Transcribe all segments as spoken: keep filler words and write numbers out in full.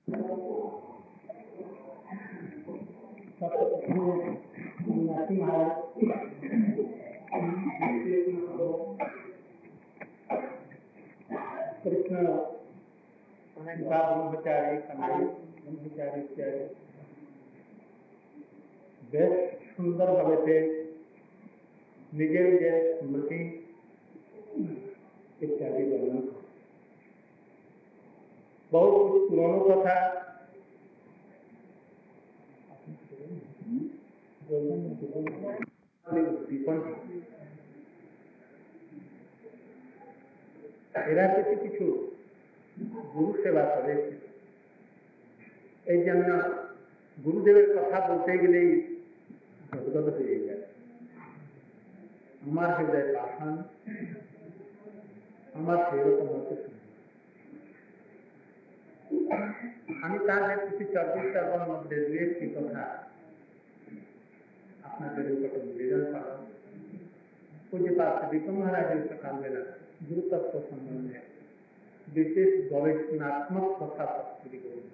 कृष्ण ब्रह्मचारी ब्रह्मचारी इत्यादि बेश सुंदर भावे से निजे निजे स्मृति इत्यादि वर्णन बहुत कुछ पुराणों कथा এরা কিছু কিছু গুরু সেবা করে এই জন্য গুরুদেবের কথা বলতে গেলেই গদগদ হয়ে যায়। আমার হৃদয় পাষাণ, আমার সেরকম হতে আমি তাদের কিছু চর্চিত মধ্যে দু একটি কথা আপনাদের নিকটে নিবেদন করা। पूज्यपाद विक्रम महाराज सकालबेला गुरुतत्व संबंधे विशेष गवेषणात्मक कथा प्रस्तुति करें।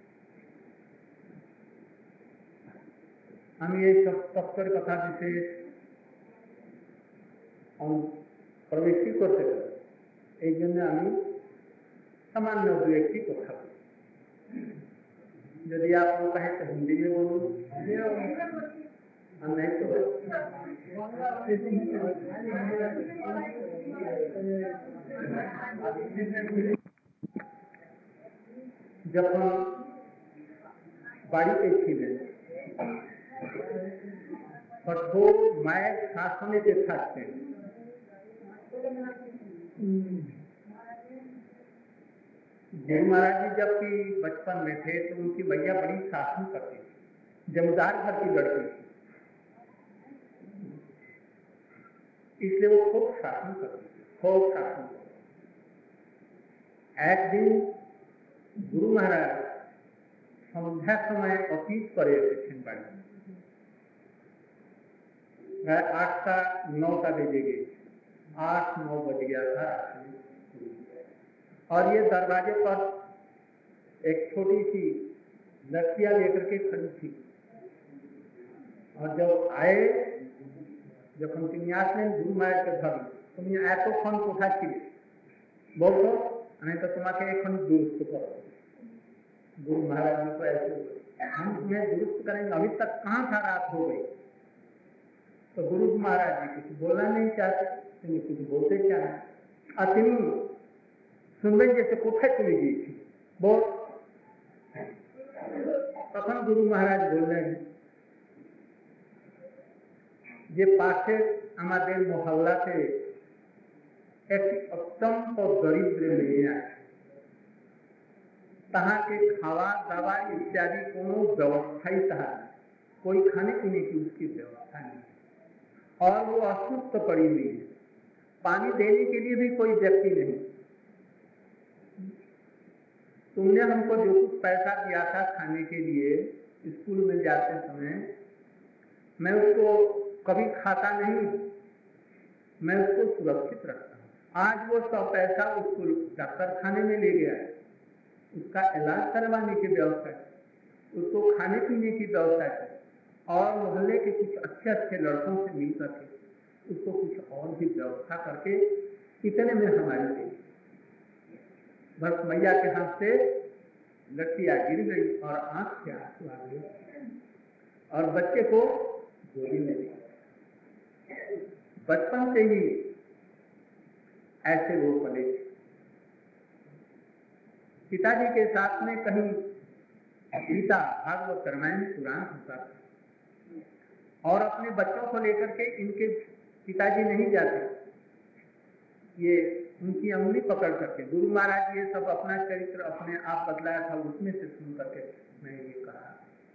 আমি এই তত্ত্বের কথা বিশেষ প্রবেশ করতে পারি, এই জন্য আমি सामान्य दो एक की कथा यदि आप लोग कहें तो हिंदी में बोलूं और नहीं तो যখন বাড়িতে ছিলেন কঠোর মায়ের শাসনেতে থাকতেন। जय महाराज जी जबकि बचपन में थे तो उनकी मैया बड़ी शासन करती थी, जमींदार घर की लड़की थी, इसलिए वो खूब शासन करती थी, खूब शासन करती। एक दिन गुरु महाराज संध्या समय ऑफिस पर आठ का नौ का बजे गए, आठ नौ बज गया था और ये दरवाजे पर एक छोटी सी लड़कियां लेकर के खड़ी थी और जब आए যখন তিনি আসলেন গুরু মায়েরকে ধরেন, তুমি এতক্ষণ কোথায় ছিলে বলতো, আমি তো তোমাকে এখন दुरुस्त करो। गुरु महाराज जी को ऐसे हम तुम्हें दुरुस्त करेंगे, अभी तक कहाँ था, रात हो गई। तो गुरु महाराज जी कुछ बोलना नहीं चाहते, तुम्हें कुछ बोलते क्या है और तुम सुनबें जैसे कोठाয় चली गई थी बोल। তখন गुरु महाराज बोलें যে পাশে আমাদের মহল্লাতে একটি অত্যন্ত দরিদ্র মেয়ে আছে, তাহাকে খাওয়া দাওয়া इत्यादि কোনো व्यवस्था তাহার, कोई खाने पीने की उसकी व्यवस्था नहीं और वो असुस्थ पड़ी हुई है, पानी देने के लिए भी कोई व्यक्ति नहीं। तुमने हमको जो कुछ पैसा दिया था खाने के लिए स्कूल में जाते समय, मैं उसको कभी खाता नहीं, मैं उसको सुरक्षित रखता हूँ। आज वो सब पैसा उसको डॉक्टर खाने में ले गया है, उसका इलाज करवाने की व्यवस्था है, उसको खाने पीने की व्यवस्था है और मोहल्ले के कुछ अच्छे अच्छे लड़कों से मिल करके उसको कुछ और भी व्यवस्था करके इतने में हमारी गई। बस मैया के हाथ से लड़कियां गिर गई और आंख से आंसू आ गए और बच्चे को गोदी में लिया। बचपन से ही ऐसे वो पले। पिताजी के साथ में कहीं गीता भागवत रामायण पुराण होता था और अपने बच्चों को लेकर के इनके पिताजी नहीं जाते, ये उनकी अंगुली पकड़ करके। गुरु महाराज ये सब अपना चरित्र अपने आप बदलाया था, उसमें से सुन करके मैं ये कहा।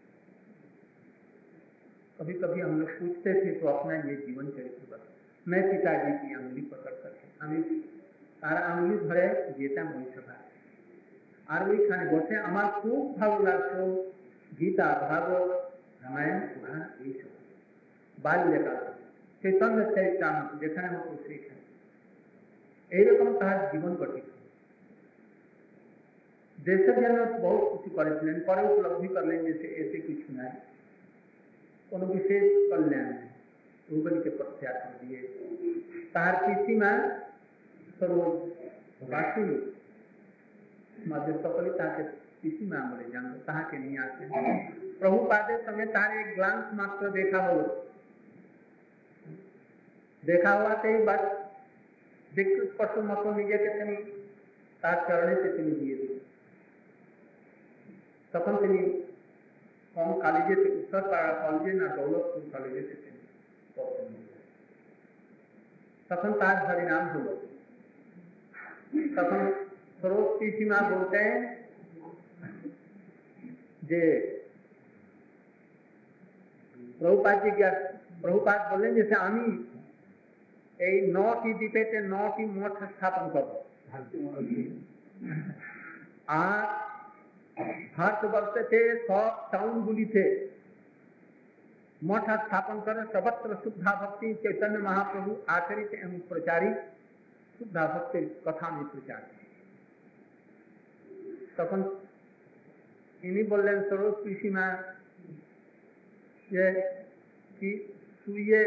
कभी कभी हम लोग पूछते थे तो अपना ये जीवन चरित्र बता। मैं पिताजी की अंगुली पकड़ करके আমি তার আঙুলি ধরে যেতাম ওই সভায়, আর ওইখানে বসে আমার খুব ভালো লাগতো গীতা ভাগবত রামায়ণ পুরাণ এইসব বাল্যকাল চৈতন্য চরিতামৃত যেখানে হতো সেইখানে এইরকম তাহার জীবন গঠিত। देशज्ञान बहुत कुछ करेছিলেন, পরে উপলব্ধি করলেন যে এতে কিছু নাই, কোনো বিশেষ কল্যাণ নেই। ওগুলিকে প্রত্যাগ করে দিয়ে তার পিসিমা সর্ববাসী সমাজের সকলে তাকে পিসিমা বলে জানতো, তাহাকে নিয়ে আসেন। প্রভুপাদের সঙ্গে তার এক গ্লান্স মাত্র দেখা হলো, দেখা হওয়াতেই বাস বিকৃত স্পর্শ মতো নিজেকে তিনি তার চরণেতে তিনি দিয়ে দিলেন। তখন তিনি কম কলেজেতে উত্তরপাড়া কলেজে না দৌলতপুর কলেজেতে তিনি তখন তার হরিনাম হলো। তখন সরোজ পিসিমা বলতেন যে প্রভুপাদ জি কে প্রভুপাদ বললেন যে আমি এই নটি দ্বীপেতে নটি মঠ স্থাপন করব, আর ভারতবর্ষে সব টাউনগুলিতে মঠ স্থাপন করে সর্বত্র শুদ্ধা ভক্তি चैतन्य महाप्रभु आचरित एवं प्रचारित शुद्धा भक्ति कथा में प्रचार। তখন ইনি বললেন সরোজ পিসিমা যে কি শুয়ে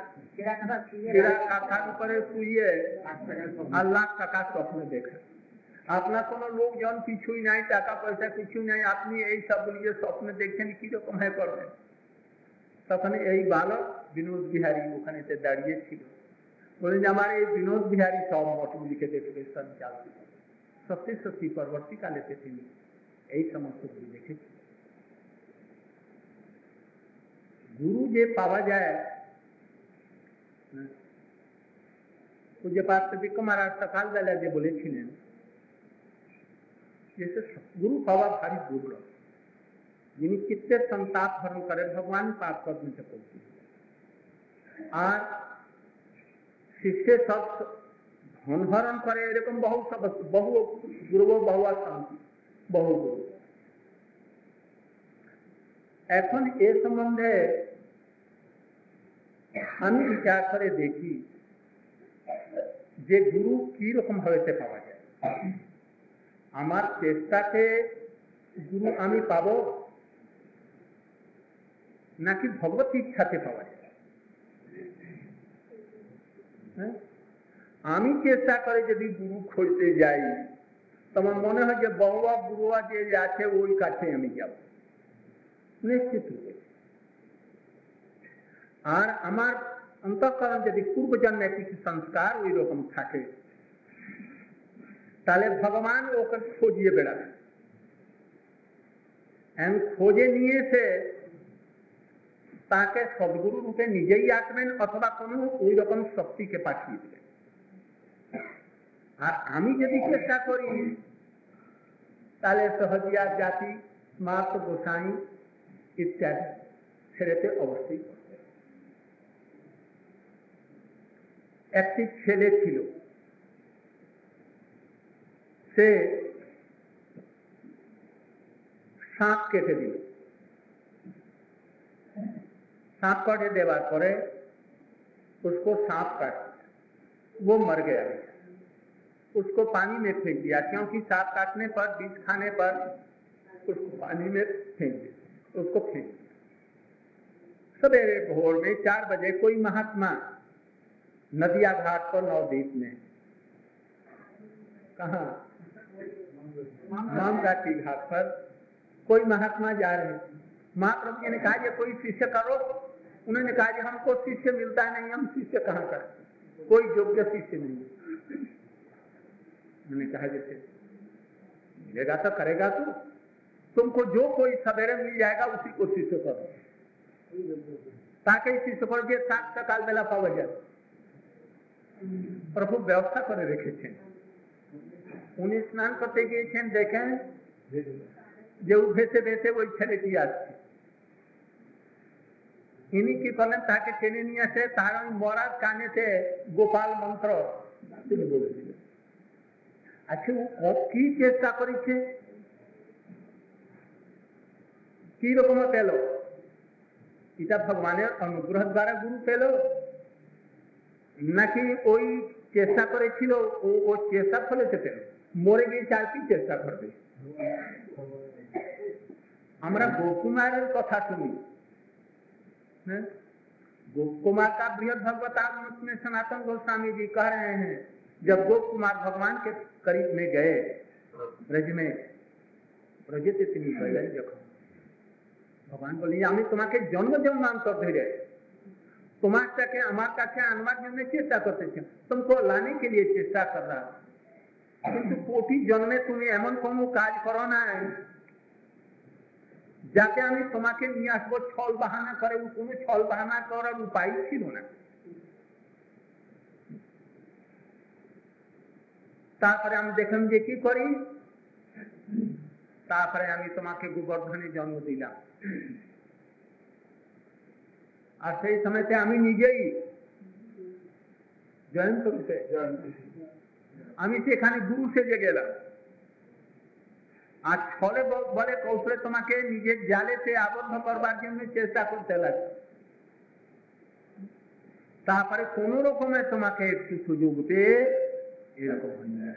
কাঁথার উপরে শুয়ে আর লাখ টাকা স্বপ্ন দেখে, আপনার কোনো লোকজন কিছুই নাই, টাকা পয়সা কিছুই নাই, আপনি এই সবগুলি যে স্বপ্ন দেখছেন কিরকম হয়ে করবেন। তখন এই বালক বিনোদ বিহারী ওখানে দাঁড়িয়ে ছিল, বলেন যে আমার এই বিনোদ বিহারী সব মঠগুলিকে দেখবে সঞ্চালন, সত্যি সত্যি পরবর্তীকালে তিনি এই সমস্ত গুলি দেখেছি। গুরু যে পাওয়া যায়, পূজ্যপাদ বিক্রম মহারাজ সকালবেলা যে বলেছিলেন যে গুরু পাওয়া ভারী দুর্লভ, যিনি চিত্তের সন্তাপ হরণ করেন, ভগবান পাপ কর্মে পড়তে আর শিষ্যের সব ধন হরণ করে, এরকম বহু বহু গুরু বহু শান্তি বহু গুরু। এখন এ সম্বন্ধে আমি বিচার করে দেখি যে গুরু কি রকম হয়েছে পাওয়া যায়। আমার চেষ্টাতে গুরু আমি পাবো নাকি ভগবত ইচ্ছাতে পাওয়া যায়। আমি চেষ্টা করে যদি গুরু খুঁজতে যাই, তোমার মনে হয় যে বহুয়া গুরুয়া যে আছে ওই কাছে আমি যাব নিশ্চিত। আর আমার অন্তঃকরণ যদি পূর্বজন্মে কিছু সংস্কার ওই রকম থাকে, তাহলে ভগবান ওকে খোঁজিয়ে বেড়াবে, খোঁজে নিয়ে এসে তাকে সদ্গুরু রূপে নিজেই আসবেন অথবা কোনো ওই রকম শক্তিকে পাঠিয়ে দেবেন। আর আমি যদি চেষ্টা করি তাহলে সহজিয়া জাতি স্মার্ত গোসাই ইত্যাদি ছেড়েতে অবশ্যই। একটি ছেলে ছিল, সে सांप केटे दिल, सांप काटे देवार पर उसको सांप काट, वो मर गया। उसको पानी में फेंक दिया, क्योंकि सांप काटने पर विष खाने पर उसको पानी में फेंक दिया, उसको फेंक दिया। सवेरे भोर में चार बजे कोई महात्मा नदिया घाट पर नवद्वीप में, कहाँ मामगाटी घाट पर कोई महात्मा जा रहे, महाप्रभु जी ने कहा ये कोई शिष्य करो। उन्होंने कहा कि हमको शिष्य मिलता नहीं, हम शिष्य कहाँ करें, कोई योग्य शिष्य नहीं। उन्होंने कहा जैसे मिलेगा तो करेगा, तो तुमको जो कोई सवेरे मिल जाएगा उसी को शिष्य करो, ताकि शिष्य पर जे सात सकाल बेला पावा जाए। प्रभु व्यवस्था करे रेखे, उन्हें स्नान करते गए देखें যে ভেসে ভেসে ওই ছেলেটি আসছে। ইনি কি করলেন, তাকে টেনে নিয়ে আসে তার ওই মরার কানেতে গোপাল মন্ত্র তিনি বলেছিলেন। আচ্ছা ও কি চেষ্টা করেছে, কি রকম পেল, এটা ভগবানের অনুগ্রহ দ্বারা গুরু পেল নাকি ওই চেষ্টা করেছিল ও ও চেষ্টার ফলে পেল? মরে গিয়ে আর কি চেষ্টা করবে? हमारा गोकुमार कथा सुनी, गोकुमार का बृहद भगवतामृत में सनातन गोस्वामी जी कह रहे हैं, जब गोकुमार भगवान के करीब में गए ब्रज में, ब्रज इतनी गए देखो, भगवान बोले हमें तुम्हारे जन्म जन्मांतर धीरे तुम्हारे तक हमारे काছে আনবার জন্য চেষ্টা করতেছে, तुमको लाने के लिए চেষ্টা कर रहा, কিন্তু কোটি জন্মে তুমি এমন কোনো কাজ করো না যাতে আমি তোমাকে নিয়ে আসবো ছল বাহানা করে, কোনো ছল বাহানা করার উপায় ছিল না। তারপরে আমি দেখলাম যে কি করি, তারপরে আমি তোমাকে গোবর্ধনে জন্ম দিলাম। আর সেই সময়তে আমি নিজেই জয়ন্ত রূপে আমি সেখানে গুরু সেজে গেলাম, আর ছলে বলে কৌশলে তোমাকে নিজের জালেতে আবদ্ধ করবার জন্য চেষ্টা করতে লাগে। তারপরে কোন রকমে তোমাকে একটু সুযোগ পেয়ে এরকম হয়।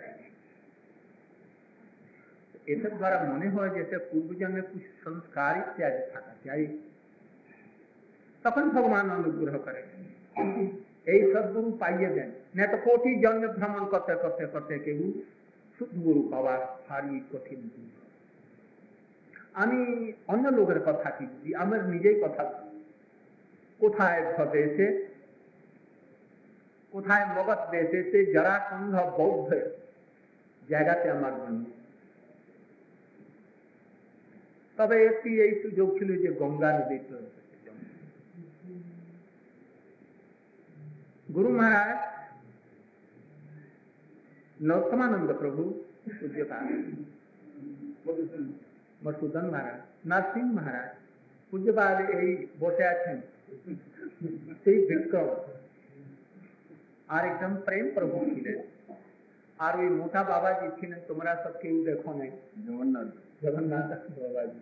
এসব দ্বারা মনে হয় যে পূর্বজন্মে कुछ संस्कार इत्यादि থাকা চাই, তখন ভগবান অনুগ্রহ করে এই সদ্গুরু পাইয়ে দেন। না তো কোটি জন্ম ভ্রমণ করতে করতে করতে কেউ সদ্গুরু পাওয়া ভারী কঠিন। আমি অন্য লোকের কথা কি বুঝি, আমার নিজেই কথা, কোথায় দেশে কোথায় মগধ দেশে জরাসন্ধ বৌদ্ধ জায়গাতে আমার জন্ম। তবে একটি এই সুযোগ ছিল যে গঙ্গা নদী गुरु महाराज नरोत्तमानंद प्रभु पूज्यपाद मधुसूदन महाराज, नरसिंह महाराज पूज्यपाद এই বসে আছেন, সেই বিক্রম আর একদম প্রেম প্রভু ছিলেন। আর ওই মোটা বাবাজি ছিলেন, তোমরা সব কেউ দেখো নাই, জগন্নাথ জগন্নাথ বাবাজি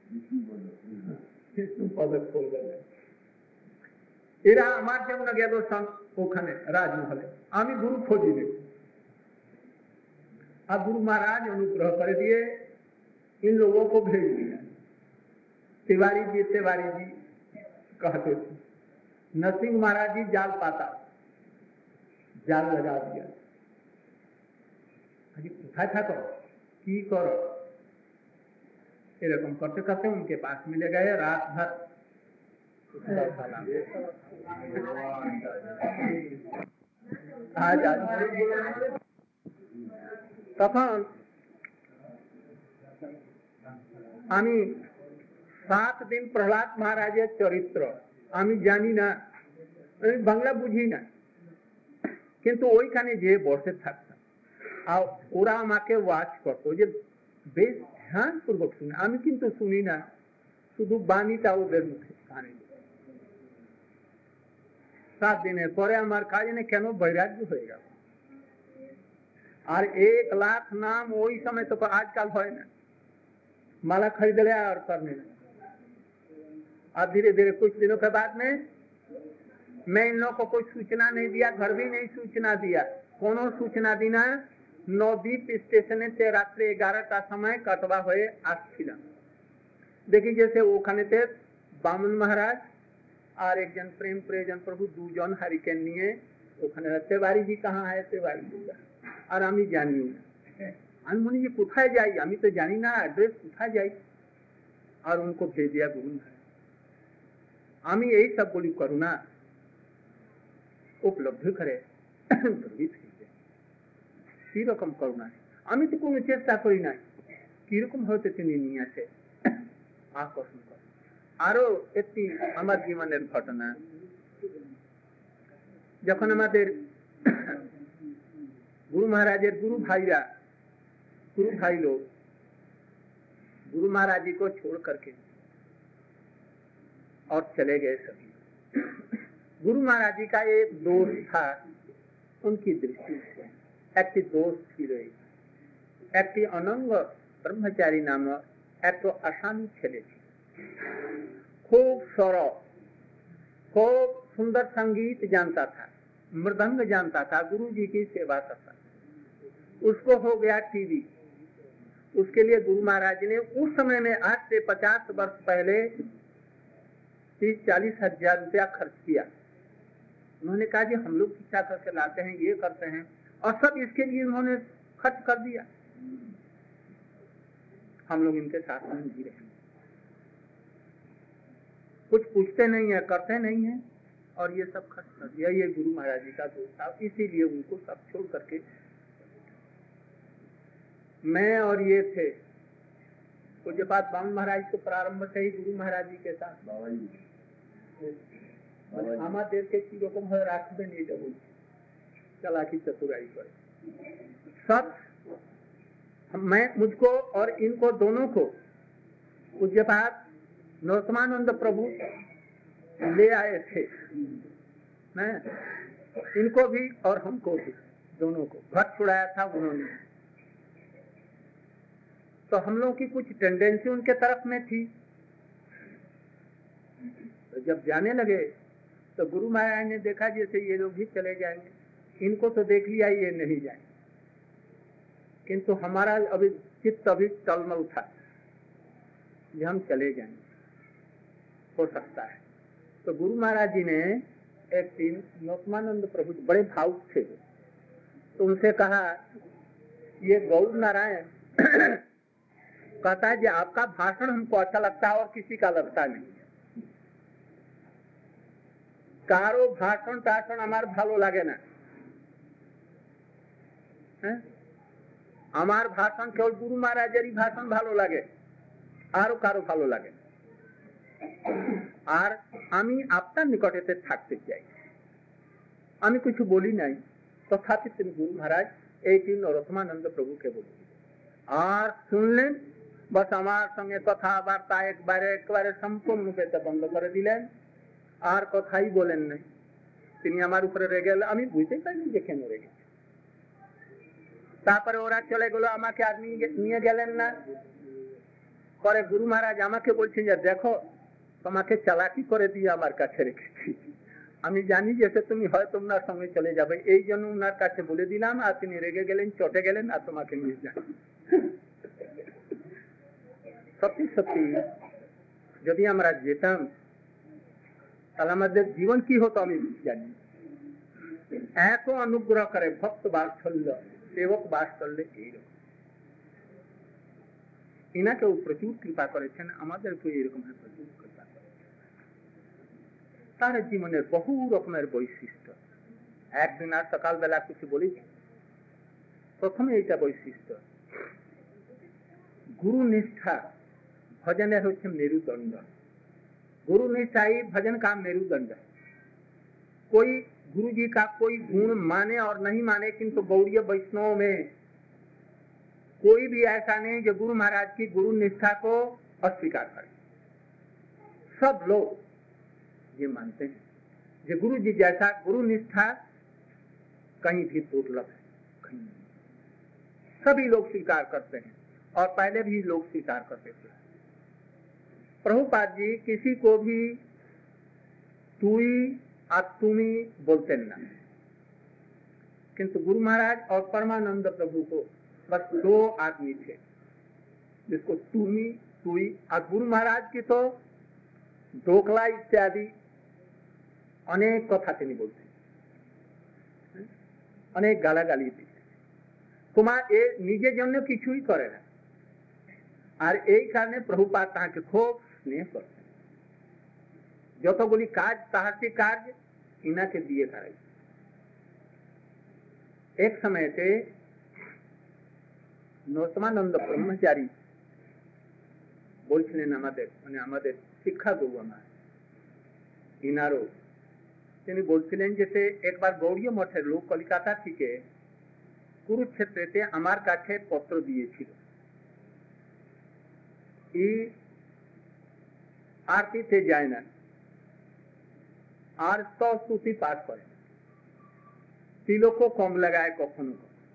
বিষ্ণু পদক করবেন। এরা আমার জন্য গেল ওখানে রাজমহলে, আমি গুরু खोजी ले। अब गुरु महाराज अनुग्रह कर दिए, इन लोगों को भेज दिया। तिवारी जी तिवारी जी कहते थे, नरसिंह महाराज जी जाल पाता, जाल लगा दिया। अभी उठा था करो की करो, एरकम करते करते उनके पास मिले गए। रात भर তখন আমি সাত দিন প্রহ্লাদ মহারাজের চরিত্র আমি জানি না, আমি বাংলা বুঝি না, কিন্তু ওইখানে যে বসে থাকতাম আর ওরা আমাকে ওয়াচ করতো যে বেশ ধ্যান পূর্বক শুনে। আমি কিন্তু শুনি না, শুধু বাণীটা ওদের মুখে কানে। সাত দিনের পরে আমার কাজ নেই, কেন বৈরাগ্য হয়ে গেল। আর एक लाख नाम वही समय तो आजकल है ना, माला खरीद लिया और करने लगा। और धीरे धीरे कुछ दिनों के बाद में मैं इन लोगों को कोई सूचना नहीं दिया, घर भी नहीं सूचना दिया। कोनो सूचना दीना नवद्वीप स्टेशन से रात्रि ग्यारह का समय कटवा हुए आसছিলাম। देखिए जैसे ওখানে তে বামন মহারাজ আর একজন প্রেম প্রিয়জন প্রভু দুজন হারিকেন নিয়ে ওখানে। तिवारी जी कहाँ है, तिवारी जी আর আমি জানি না। আমি মনে যে কোথায় যাই, আমি তো জানি না অ্যাড্রেস কোথায় যাই। আর उनको भेज दिया गुरु महाराज। আমি এই সব বলি করুণা উপলব্ধ করে কি রকম করুণা, আমি তো কোনো চেষ্টা করি নাই, কিরকম হতে তিনি নিয়ে আসে আকর্ষণ করে। আরো একটি আমার জীবনের ঘটনা, যখন আমাদের गुरु महाराजेर गुरु भाईरा गुरु भाई लोग गुरु महाराज जी को छोड़ करके और चले गए सभी। गुरु महाराज जी का एक दोस्त था, उनकी दृष्टि से एक दोस्त थी रही, एक अनंग ब्रह्मचारी नाम एक आसामी छेले थी, खूब सरल, खूब सुंदर संगीत जानता था, मृदंग जानता था, गुरु जी की सेवा करता था। उसको हो गया टीवी, उसके लिए गुरु महाराज ने उस समय में आज से पचास वर्ष पहले तीस चालीस हजार रुपया खर्च किया। उन्होंने कहा कि हम लोग शिक्षा करके लाते हैं, ये करते हैं, और सब इसके लिए उन्होंने खर्च कर दिया। हम लोग इनके साथ में जी रहे हैं, कुछ पूछते नहीं है, करते नहीं है, और ये सब खर्च कर दिया। ये गुरु महाराज जी का दोष था, इसीलिए उनको सब छोड़ करके मैं और ये थे पूज्यपाद बामन महाराज को प्रारंभ से ही गुरु महाराज जी के साथ आमा देव के चीजों को राखते नहीं जरूर चला की चतुराई पर सब मैं मुझको और इनको दोनों को पूज्यपाद नरोत्तमानंद प्रभु ले आए थे, मैं इनको भी और हमको भी दोनों को घर छुड़ाया था उन्होंने। तो हम लोगों की कुछ टेंडेंसी उनके तरफ में थी। तो जब जाने लगे तो गुरु महाराज ने देखा जैसे ये लोग भी चले जाएंगे, इनको तो देख लिया ये नहीं जाएंगे, किंतु हमारा अभी चित्त अभी टलमल था कि हम चले जाएंगे, हो सकता है। तो गुरु महाराज जी ने एक दिन नरोत्तमानंद प्रभु बड़े भावुक थे, तो उनसे कहा ये गौर नारायण कहता है कि आपका भाषण हमको अच्छा लगता है और किसी का लगता नहीं, कारो भाषण टाषण हमार भालो लागे ना, हमार भाषण केवल गुरु महाराजेरी भाषण भालो लागे, आरो कारो भालो लागे আর আমি আপনার নিকটেতে থাকতে চাই। আমি কিছু বলি নাই, তথাপি তিনি গুরু মহারাজ এইটি নরোত্তমানন্দ প্রভুকে বললেন আর শুনলেন। बस আমার সঙ্গে কথাবার্তা একবারে একবারে সম্পূর্ণ রূপে বন্ধ করে দিলেন, আর কথাই বলেন নাই। তিনি আমার উপরে রেগে গেলেন, আমি বুঝতেই পারিনি যে কেন রেগে। তারপরে ওরা চলে গেল, আমাকে আর নিয়ে গেলেন না। পরে গুরু মহারাজ আমাকে বলছেন যে দেখো তোমাকে চালাকি করে দিয়ে আমার কাছে রেখেছি, আমি জানি যে তুমি হয়তো ওনার সঙ্গে চলে যাবে, এই জন্য ওনার কাছে বলে দিলাম। আর তিনি রেগে গেলেন, চটে গেলেন, আর তোমাকে নিয়ে যান। সত্যি সত্যি যদি আমরা যেতাম তাহলে আমাদের জীবন কি হতো আমি জানি। এত অনুগ্রহ করে ভক্ত বাৎসল্য, সেবক বাৎসল্য এইরকম। ইনাকেও প্রচুর কৃপা করেছেন, আমাদেরকেও এরকম প্রচুর কৃপা করেছেন। তার জীবনের বহু রকমের বৈশিষ্ট্য। একদিন আর সকালবেলা কিছু বলেছি, প্রথমে এইটা বৈশিষ্ট্য, गुरु निष्ठा भजन होच्छे मेरुदंड। गुरु निष्ठा ही भजन का मेरुदंड है। कोई गुरु जी का कोई गुण माने और नहीं माने, किंतु गौड़ीय वैष्णव में कोई भी ऐसा नहीं जो गुरु महाराज की गुरु निष्ठा को अस्वीकार करे। सब लोग ये मानते हैं कि गुरु जी जैसा गुरु निष्ठा कहीं भी दुर्लभ है, कहीं सभी लोग स्वीकार करते हैं और पहले भी लोग स्वीकार करते थे। प्रभुपाद जी किसी को भी तुई और तुमी बोलते न, किंतु गुरु महाराज और परमानंद प्रभु को बस दो आदमी थे जिसको तुमी तुई, और गुरु महाराज की तो ढोकला इत्यादि अनेक कथा তিনি বলতেন, অনেক গালাগালি দিতেন। তোমার এ নিজের জন্য কিছুই করে না, আর এই কারণে প্রভুপাদ তাকে খুব স্নেহ করতেন। যতগুলি কাজ তাহাতে কাজ ইনাকে দিয়ে করাই। এক সময়তে নরোত্তমানন্দ ব্রহ্মচারী বলছিলেন আমাদের মানে আমাদের শিক্ষা গুরু আমার ইনারও, তিনি বলছিলেন যে সে একবার গৌড়ীয় মঠের লোক কলিকাতা থেকে কুরুক্ষেত্রেতে আমার কাছে পত্র দিয়েছিল। এই আরতিতে যায় না আর স্তुति পাঠ করে, তিলকও কম লাগায় কখনো,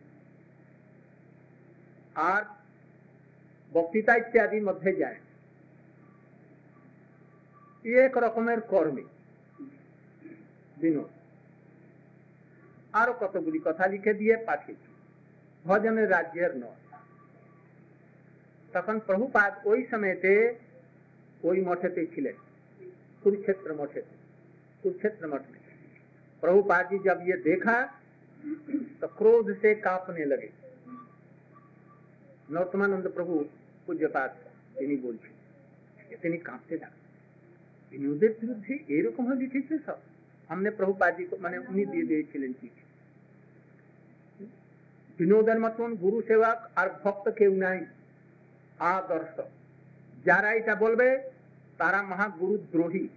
আর বক্তৃতা ইত্যাদির মধ্যে যায়। এক রকমের কর্মী বিনোদ। আরো কতগুলি কথা লিখে দিয়ে পাঠিয়েছি, ভজনের রাজ্যের নয়। তখন প্রভুপাদ ওই সময়তে ওই মঠেতে ছিলেন, कुरुक्षेत्र मठे। कुरुक्षेत्र मठ में प्रभुपाद जी जब ये देखा तो क्रोध से कांपने लगे। नरोत्तमानंद प्रभु पूज्यपाद তিনি বলছেন, তিনি কাঁপতে থাকেন। বিনোদের বিরুদ্ধে এরকম ভাবে লিখেছে সব। हमने प्रभुपाद जी को মানে উনি দিয়ে দিয়েছিলেন চিঠি। বিনোদের মতন গুরু সেবক আর ভক্ত কেউ নাই, আদর্শ। যারা এটা বলবে তারা মহাগুরু দ্রোহী।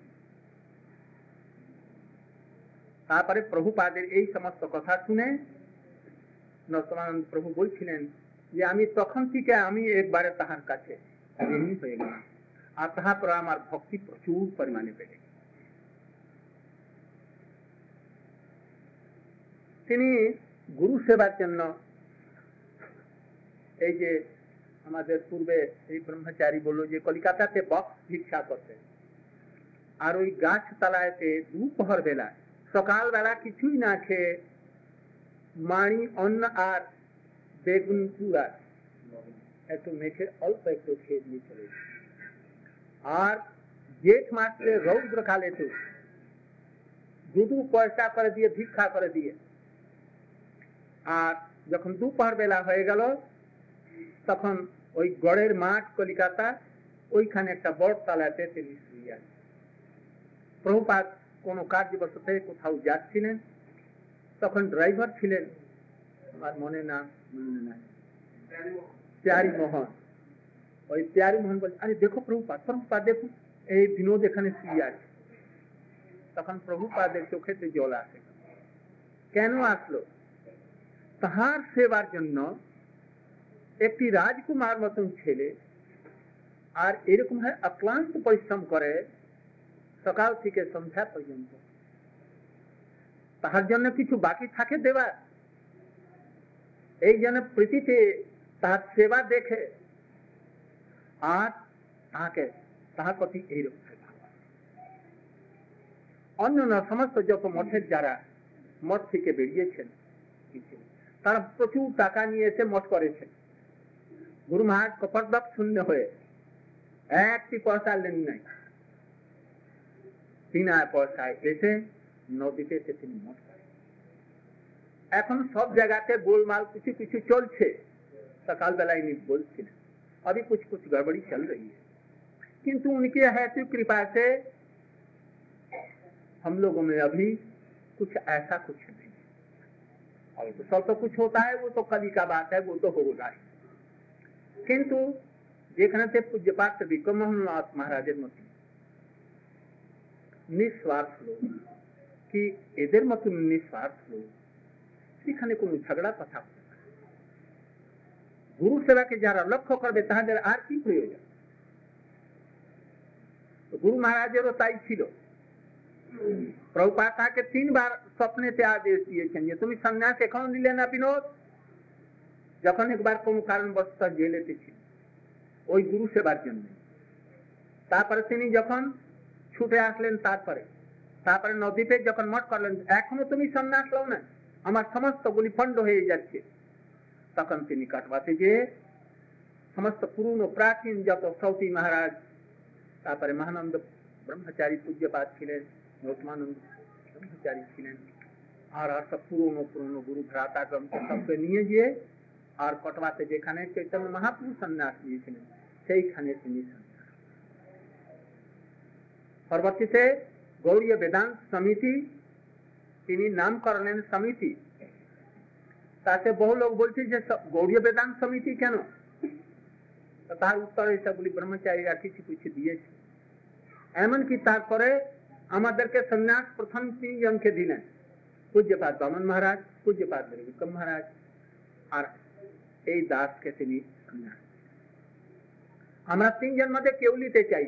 তারপরে প্রভুপাদের এই সমস্ত কথা শুনে নরোত্তমানন্দ প্রভু বলছিলেন যে আমি তখন থেকে আমি একবারে তাহার কাছে ঋণী হয়ে গেলাম, আর তাহার পর আমার ভক্তি প্রচুর পরিমাণে বেড়ে। তিনি গুরু সেবার জন্য এই যে আমাদের পূর্বে এই ব্রহ্মচারী বলল যে কলিকাতাতে বক্স ভিক্ষা করতে, আর ওই গাছ তলায়তে দুপুর বেলা সকাল বেলা কিছুই না খেয়ে মাড়ি অন্ন আর বেগুন পুরা একটু মেখে অল্প একটু খেয়ে দিয়ে চলে, আর জেঠ মাসে রৌদ্র কালে তো দুটো পয়সা করে দিয়ে ভিক্ষা করে দিয়ে, আর যখন দুপুর বেলা হয়ে গেল তখন ওই গড়ের মাঠ কলিকাতা ওইখানে একটা বড় তালাতে তিনি শুয়ে আছেন। প্রভুপাদ কোন কার্যবশতে কোথাও যাচ্ছিলেন, তখন ড্রাইভার ছিলেন, আমার মনে না মনে নাই, প্যারি মোহন। ওই প্যারি মোহন বলছে, আরে দেখো প্রভুপাদ, প্রভুপাদ দেখুন এই বিনোদ এখানে শুয়ে আছে। তখন প্রভুপাদের চোখেতে জল আসে। কেন আসলো? তাহার সেবার জন্য একটি রাজকুমার মতন ছেলে আর এরকম হয় অক্লান্ত পরিশ্রম করে সকাল থেকে সন্ধ্যা পর্যন্ত, তাহার জন্য কিছু বাকি থাকে দেবার, এই জন্য প্রীতিতে তাহার সেবা দেখে আর তাহাকে তাহার প্রতি এইরকম। অন্য সমস্ত যত মঠের যারা মঠ থেকে বেরিয়েছেন তারা প্রচুর টাকা নিয়ে এসে মঠ করেছেন। গুরু মহারাজ কপটবাক শূন্য হয়ে একটি পয়সা নেন নাই, বিনা পয়সায় এসে নদীতে এসে তিনি মঠ করেন। এখন সব জায়গাতে গোলমাল কিছু কিছু চলছে। सकाल बेला इन्हीं बोलते हैं अभी कुछ कुछ गड़बड़ी चल रही है, किंतु उनकी हैती कृपा से हम लोगों में अभी कुछ ऐसा कुछ नहीं। और तो सब तो कुछ होता है वो तो कली का बात है, वो तो हो रहा है। किंतु देखने से पूज्यपाद विक्रमनाथ महाराज मत निस्वार्थ लोग कि एদের মতন निस्वार्थ लोग সেখানে কোনো ঝগড়া কথা, গুরু সেবাকে যারা লক্ষ্য করবে তাদের আর কি প্রয়োজন। গুরু মহারাজেরও তাই ছিল। প্রভুপাদ তাকে তিনবার স্বপ্নেতে আদেশ দিয়েছেন যে তুমি সন্ন্যাস এখন নিলে না বিনোদ, যখন একবার কোন কারণবশত জেলেতে ছিল ওই গুরু সেবার জন্য। তারপরে তিনি যখন ছুটে আসলেন, তারপরে তারপরে নদীতে যখন মঠ করলেন, এখনো তুমি সন্ন্যাস লও না, আমার সমস্ত গুলি পণ্ড হয়ে যাচ্ছে। তখন তিনি কাটবাতে যে সমস্ত পুরনো প্রাচীন যত সৌতি মহারাজ, তারপরে মহানন্দ ব্রহ্মচারী পূজ্যপাদ ছিলেন, নরোত্তমানন্দ ব্রহ্মচারী ছিলেন, আর আর সব পুরনো পুরনো গুরু ভ্রাতা গ্রন্থ সবকে নিয়ে গিয়ে আর কটবাতে যেখানে চৈতন্য মহাপ্রভু সন্ন্যাস নিয়েছিলেন সেইখানে তিনি সন্ন্যাস। পরবর্তীতে গৌড়ীয় বেদান্ত সমিতি তিনি নাম করলেন সমিতি। তাতে বহু লোক বলছে যে গৌড়ীয় বেদান্ত সমিতি কেন, তার উত্তর এসবগুলি ব্রহ্মচারীরা কিছু কিছু দিয়েছে। এমনকি তারপরে আমাদেরকে সন্ন্যাস প্রথম তিনজনকে দিলেন, পূজ্যপাদ বামন মহারাজ, পূজ্যপাদ বিক্রম মহারাজ আর এই দাসকে তিনি সন্ন্যাস। আমরা তিনজন মধ্যে কেউ নিতে চাই,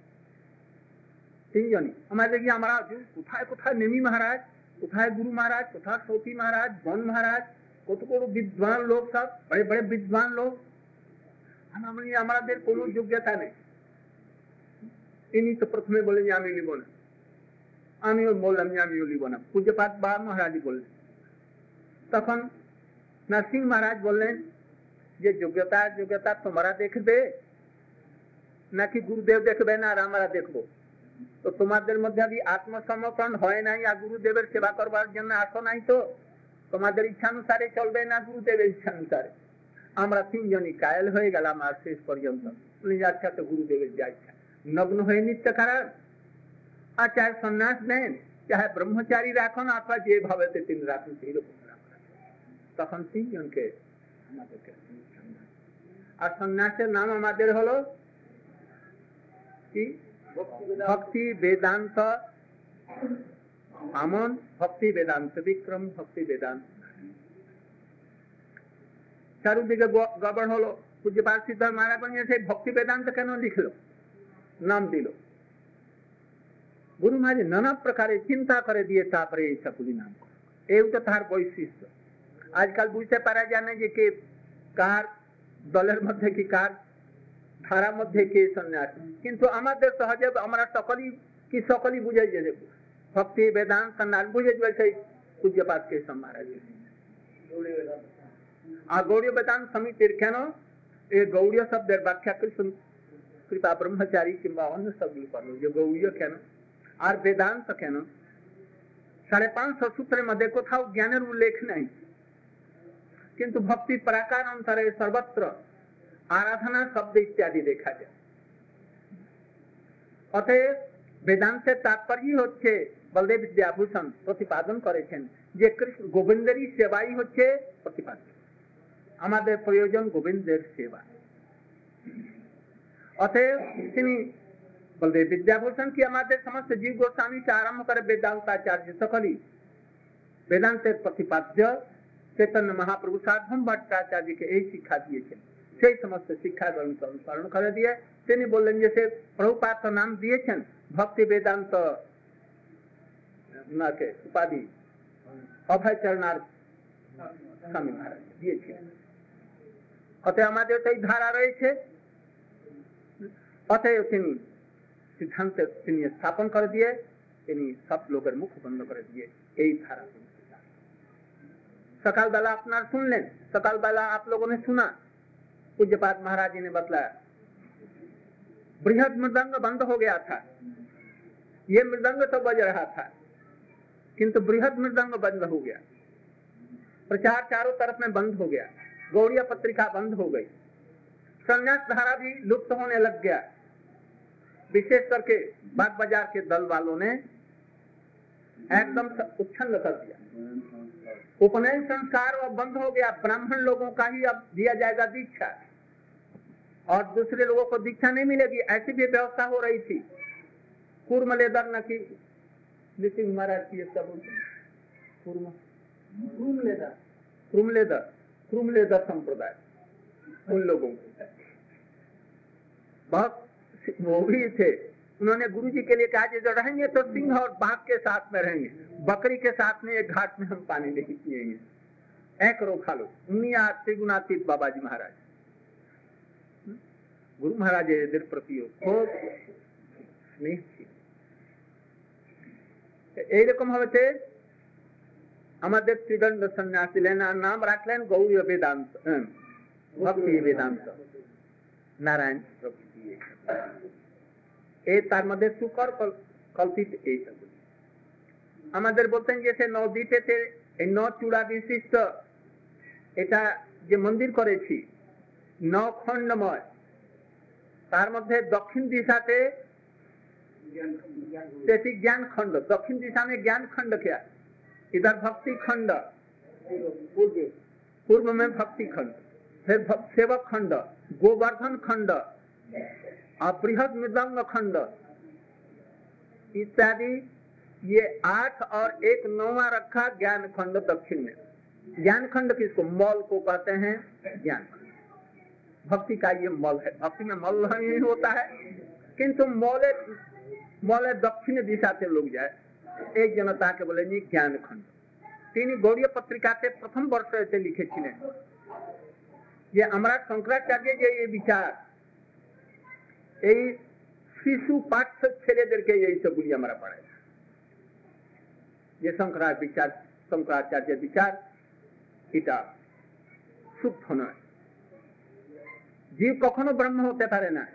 তিনজনই আমাদের কি আমরা কোথায় কোথায় নেমি মহারাজ, কোথায় গুরু মহারাজ, কোথায় সৌতি মহারাজ, বন মহারাজ, কত কত विद्वान लोग, सब बड़े बड़े विद्वान लोग, আমাদের কোনো যোগ্যতা নেই। তিনি তো প্রথমে বলে যে আমি নিব না, আমিও বললাম যে আমিও নিব না। পূজ্যপাদ বা মহারাজ বললেন। তখন নরসিংহ মহারাজ বললেন যে যোগ্যতা যোগ্যতা তোমরা দেখবে নাকি গুরুদেব দেখবে না আর আমরা দেখবো? তো তোমাদের মধ্যে যদি আত্মসমর্পণ হয় নাই আর গুরুদেবের সেবা করবার জন্য আসো নাই, তো তোমাদের ইচ্ছানুসারে চলবে না গুরুদেবের ইচ্ছানুসারে? আমরা তিনজনই কায়েল হয়ে গেলাম আর শেষ পর্যন্ত। আচ্ছা, তো গুরুদেবের যা ইচ্ছা, নগ্ন হয়ে নিত্য করার, আর চাहे সন্ন্যাস নেন, চাहे ব্রহ্মচারী রাখুন, অথবা যেভাবে তিনি রাখুন সেইরকম রাখুন। তখন তিনজনকে আমাদেরকে, আর সন্ন্যাসের নাম আমাদের হলো কি? ভক্তি বেদান্ত আমন, ভক্তি বেদান্ত বিক্রম, ভক্তি বেদান্ত। চারুদিকে গড়বড় হলো। পূজ্যপাদ সিদ্ধার্থ মহারাজ বলেন সেই ভক্তি বেদান্ত কেন লিখলো, নাম দিল? গুরু মহারাজ নানা প্রকারে চিন্তা করে দিয়ে তারপরে এই সবগুলি নাম, এইটা তার বৈশিষ্ট্য। আজকাল বুঝতে পারা যায় না যে কে কার দলের মধ্যে কি, কার ধারা মধ্যে কে সন্ন্যাস, কিন্তু আমাদের সহজে আমরা সকলেই কি সকলেই বুঝে যে ভক্তি বেদান্ত সন্ন্যাস বুঝে যাবে সেই পূজ্যপাদ কেশব মহারাজ। আর গৌড়ীয় বেদান্ত সমিতির কেন এই গৌড়ীয় শব্দের ব্যাখ্যা কৃষ্ণ কৃপা ব্রহ্মচারী কিংবা অন্য শব্দ করলো, যে গৌড়ীয় কেন আর বেদান্ত কেন? সাড়ে পাঁচশো সূত্রের মধ্যে কোথাও জ্ঞানের উল্লেখ নাই, কিন্তু ভক্তি প্রাকার অন্তরে সর্বত্র আরাধনা শব্দ ইত্যাদি দেখা যায়। অতএব বেদান্তের তাৎপর্য হচ্ছে বলদেব বিদ্যাভূষণ প্রতিপাদন করেছেন যে কৃষ্ণ গোবিন্দেরই সেবাই হচ্ছে প্রতিপাদ্য। আমাদের প্রয়োজন গোবিন্দের সেবা। অতএব তিনি বলদেব বিদ্যাভূষণ কি আমাদের সমস্ত জীব গোস্বামী से আরম্ভ করে বেদান্তাচার্য সকলেই বেদান্তের প্রতিপাদ্য চৈতন্য মহাপ্রভু সার্বভৌম ভট্টাচার্যকে এই শিক্ষা দিয়েছেন। সেই সমস্ত শিক্ষা গ্রন্থ অনুসরণ করে দিয়ে তিনি বললেন যে সে প্রভুপাদ নাম দিয়েছেন ভক্তি বেদান্ত উনাকে উপাধি অভয়চরণার স্বামী মহারাজ দিয়েছিলেন। অতএব আমাদের তো এই ধারা রয়েছে। অতএব তিনি সিদ্ধান্ত তিনি স্থাপন করে দিয়ে তিনি সব লোকের মুখ বন্ধ করে দিয়ে এই ধারা सकाल बेला अपना सुन लें। सकाल बेला आप लोगों ने सुना पूज्यपाद महाराज जी ने बतलाया बृहद मृदंग बंद हो गया था। ये मृदंग तो बज रहा था किंतु बृहद मृदंग बंद हो गया, प्रचार चारों तरफ में बंद हो गया, गौड़ीय पत्रिका बंद हो गई, संन्यास धारा भी लुप्त होने लग गया। विशेष करके बाग बाजार के दल वालों ने एकदम उच्छृंग कर दिया। उपनयन संस्कार अब बंद हो गया, ब्राह्मण लोगों का ही अब दिया जाएगा दीक्षा और दूसरे लोगों को दीक्षा नहीं मिलेगी, ऐसी भी व्यवस्था हो रही थी। कूर्म लेदर न की नितिन महाराज की सब कूर्म क्रूम लेदर क्रूम लेदर क्रूम लेदर संप्रदाय उन लोगों को बहुत वो भी थे। उन्होंने गुरु जी के लिए कहा जो रहेंगे तो सिंह और बाघ के साथ में रहेंगे, बकरी के साथ में एक घाट में हम पानी नहीं पिएंगे। एक रोखा लो उनिया त्रिगुणातीत बाबा जी महाराज गुरु महाराज এদের প্রতিও খুব স্নেহ ছিল। এইরকম ভাবে আমাদের ত্রিদণ্ড সন্ন্যাসী লেন আর নাম রাখলেন গৌড়ীয় বেদান্ত, ভক্তি বেদান্ত নারায়ণ প্রভৃতি। এই তার মধ্যে সুকর কল্পিত এই সব আমাদের বলতেন যে সে নদীতে এই ন চূড়া বিশিষ্ট এটা যে মন্দির করেছি ন খণ্ডময়, তার মধ্যে দক্ষিণ দিশাতে सेठी ज्ञान खंड, दक्षिण दिशा में ज्ञान खंड क्या, इधर भक्ति खंड, पूर्व में भक्ति खंड, फिर सेवक खंड, गोवर्धन खंड और बृहद मृदंग खंड इत्यादि। ये आठ और एक नौवा रखा ज्ञान खंड दक्षिण में। ज्ञान खंड किसको, मौल को कहते हैं ज्ञान खंड। भक्ति का ये मौल है, भक्ति में मौल नहीं होता है किंतु मौले मौले दक्षिण दिशा से लोग जाए एक जनता के बोले नहीं ज्ञान खंड। तीन गौड़ीय पत्रिका से प्रथम वर्ष से लिखे छिलें ये हमारा शंकराचार्य जे ये विचार এই শিশু পাঠ্য ছেলেদেরকে এই সবগুলি আমরা পড়াই। যে শঙ্করার বিচার, শঙ্করাচার্যের বিচার এটা শুদ্ধ নয়, জীব কখনো ব্রহ্ম হতে পারে না।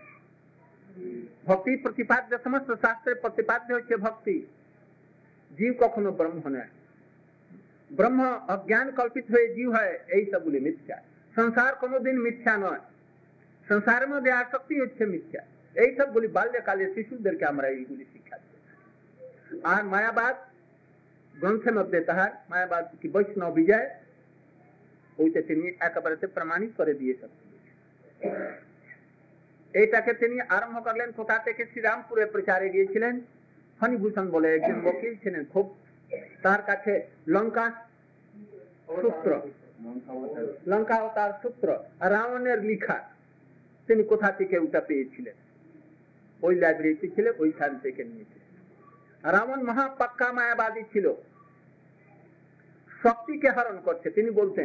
ভক্তি প্রতিপাদ্য, সমস্ত শাস্ত্রে প্রতিপাদ্য হচ্ছে ভক্তি। জীব কখনো ব্রহ্ম নয়। ব্রহ্ম অজ্ঞান কল্পিত হয়ে জীব হয়, এই সবগুলি মিথ্যা। সংসার কোনোদিন মিথ্যা নয়, সংসারের মধ্যে আসক্তি হচ্ছে মিথ্যা। এই সবগুলি বাল্যকালে শিশুদেরকে আমরা এইগুলি শিক্ষা দিই। আর মায়াবাদ গ্রন্থের মধ্যে তাহার মায়াবাদ কি বৈষ্ণব বিজয়, ওইটা তিনি একেবারে প্রমাণিত করে দিয়েছেন। এইটাকে তিনি আরম্ভ করলেন কোথা থেকে? শ্রীরামপুরে প্রচারে গিয়েছিলেন। ফণিভূষণ বলে একজন বকিল ছিলেন, খুব তার কাছে লঙ্কা সূত্র, লঙ্কা অবতার সূত্র রাবণের লিখা তিনি কোথা থেকে ওটা পেয়েছিলেন, ওই লাইব্রেরিতে ছিল, ওইখান থেকে নিয়েছিলেন। রাবণ মহাপাক্কা মায়াবাদী ছিল, শক্তিকে হরণ করছে। তিনি বলতেন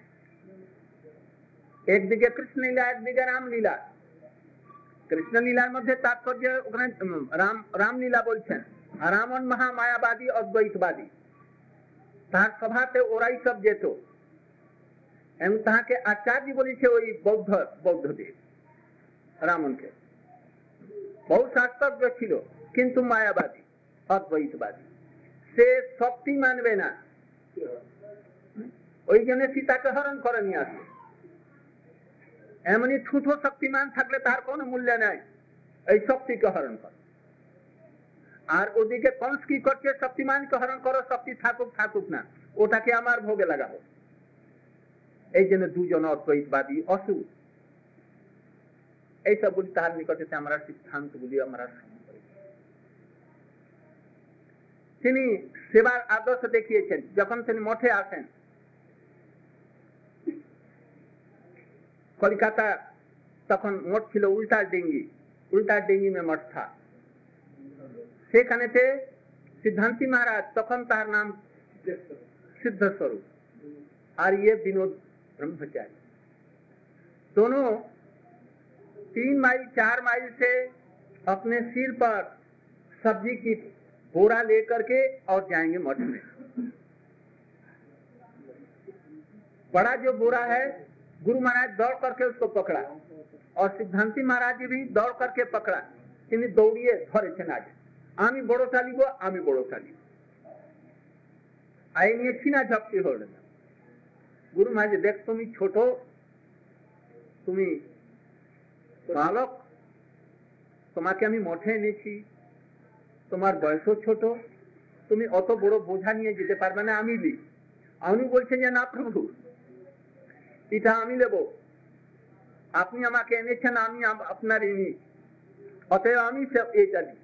একদিকে কৃষ্ণ লীলা, একদিকে রামলীলা। কৃষ্ণ লীলার মধ্যে তাৎপর্য ওখানে রাম রামলীলা বলছেন। রাবণ মহা মায়াবাদী, অদ্বৈতবাদী। তার সভাতে ওরাই সব যেত এবং তাহাকে আচার্য বলেছে ওই বৌদ্ধ বৌদ্ধদেব। রামনকে বহু শাস্ত্রজ্ঞ ছিল, কিন্তু মায়াবাদী, অদ্বৈতবাদী। সে শক্তি মানবে না, ওই জন্য সীতাকে হরণ করে নিয়ে আসে। এমনি ঠুঠো শক্তিমান থাকলে তার কোনো মূল্য নাই, এই শক্তিকে হরণ করে। আর ওদিকে কংস কি করছে? শক্তিমানকে হরণ করো, শক্তি থাকুক থাকুক না, ওটাকে আমার ভোগে লাগাবো। এই জন্য দুজন অদ্বৈতবাদী অসুর। এইসব বলি তাহার নিকটে আমরা সিদ্ধান্ত গুলি আমরা তিনি সেবার আদর্শ দেখিয়েছেন। যখন তিনি মঠে আসেন, কলকাতা তখন মঠ ছিল উল্টা ডিঙ্গি, উল্টা ডিঙ্গি মে মঠ থা। সেখানেতে सिद्धांति महाराज, তখন তার নাম सिद्ध स्वरूप, और ये विनोद ब्रह्मचारी, दोनों तीन माइल चार माइल से अपने सिर पर सब्जी की बोरा लेकर के और जाएंगे मठ में। बड़ा जो बोरा है, गुरु महाराज दौड़ करके उसको पकड़ा और सिद्धांति महाराज जी भी दौड़ करके पकड़ा। তিনি দৌড়িয়ে ধরেছেন, আগে আমি বড়টা নিব, আমি বড়টা নিব। আই নিয়ে ছিনা ঝপটি হল না। গুরু মহারাজ, দেখ তুমি ছোট, তুমি বালক, তোমাকে আমি মঠে এনেছি, তোমার বয়সও ছোট, তুমি অত বড় বোঝা নিয়ে যেতে পারবে না, আমি লি। আমি বলছেন যে না প্রভু, এটা আমি নেব, আপনি আমাকে এনেছেন, আমি আপনার ইনি, অতএব আমি এটা লি।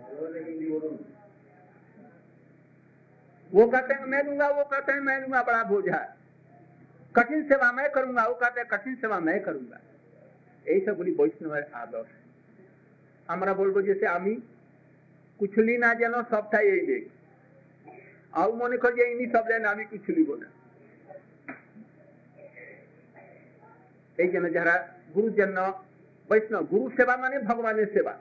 वो कहते हैं मैं लूंगा, वो कहते हैं मैं लूंगा, बड़ा बोझा, कठिन सेवा मैं करूंगा, वो कहते हैं कठिन सेवा मैं करूंगा। এই সবগুলি বৈষ্ণবের আদর্শ। আমরা বলবো যে আমি কুছুলি না, যেন সবটাই এই দেখ, আর মনে করি যে ইনি সব দেন, আমি কিছু লিব না। এই জন্য যারা গুরুর জন্য বৈষ্ণব, গুরু সেবা মানে ভগবানের সেবা।